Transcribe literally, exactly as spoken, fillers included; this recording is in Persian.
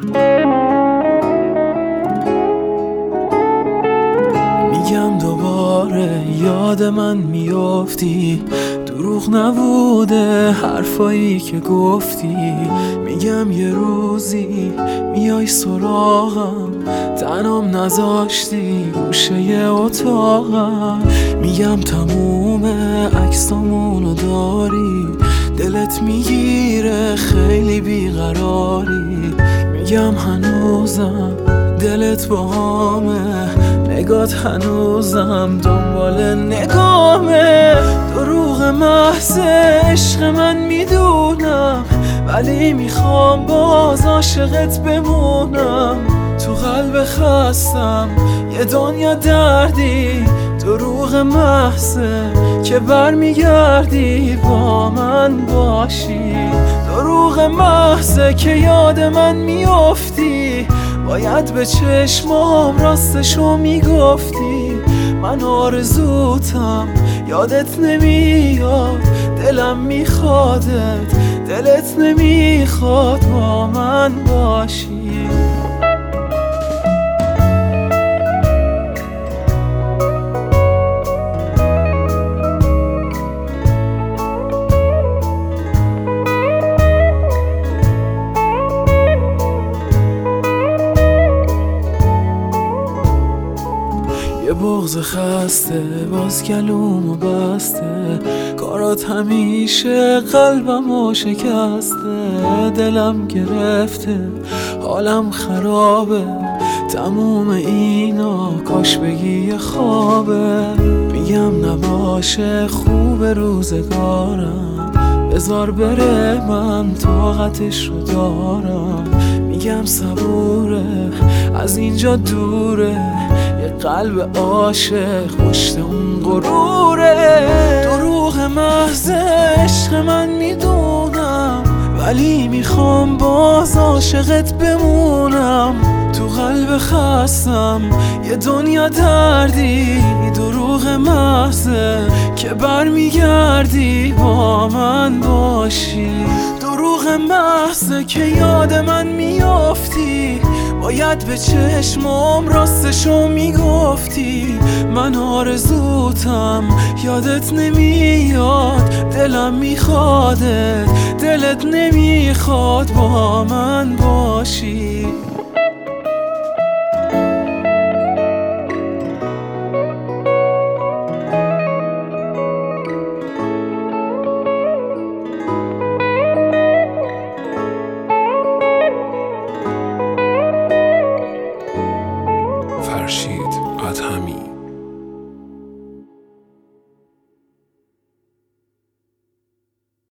میگم دوباره یاد من میافتی، دروغ نبوده حرفایی که گفتی. میگم یه روزی میای سراغم، تنام نذاشتی گوشه اتاقم. میگم تموم عکسامونو داری، دلت میگیره خیلی بیقراری. میگم هنوزم دلت باهامه، نگات هنوزم دنبال نگامه. دروغ محض عشق من میدونم، ولی میخوام باز عاشقت بمونم. تو قلب خستم یه دنیا دردی، دروغ محضه که برمیگردی با من باشی. دروغ محضه که یاد من میافتی، باید به چشمام راستشو میگفتی. من آرزوتم یادت نمیاد، دلم میخوادت دلت نمیخواد با من باشی. یه بغض خسته باز گلومو بسته، کارات همیشه قلبمو شکسته. دلم گرفته حالم خرابه، تموم اینا کاش بگی یه خوابه. میگم نباشه خوب روزگارم، بذار بره من طاقتش رو دارم. میگم صبوره از اینجا دوره، یه قلب عاشق پشت اون غروره. دروغ محض عشق من میدونم، ولی میخوام باز عاشقت بمونم. تو قلب خستم یه دنیا دردی، دروغ محضه که برمیگردی با من باشی. دروغ محضه که یاد من میافتی، باید به چشمام راستشو میگفتی. من آرزوتم یادت نمیاد، دلم میخوادت دلت نمیخواد با من باشی. فرشید ادهمی.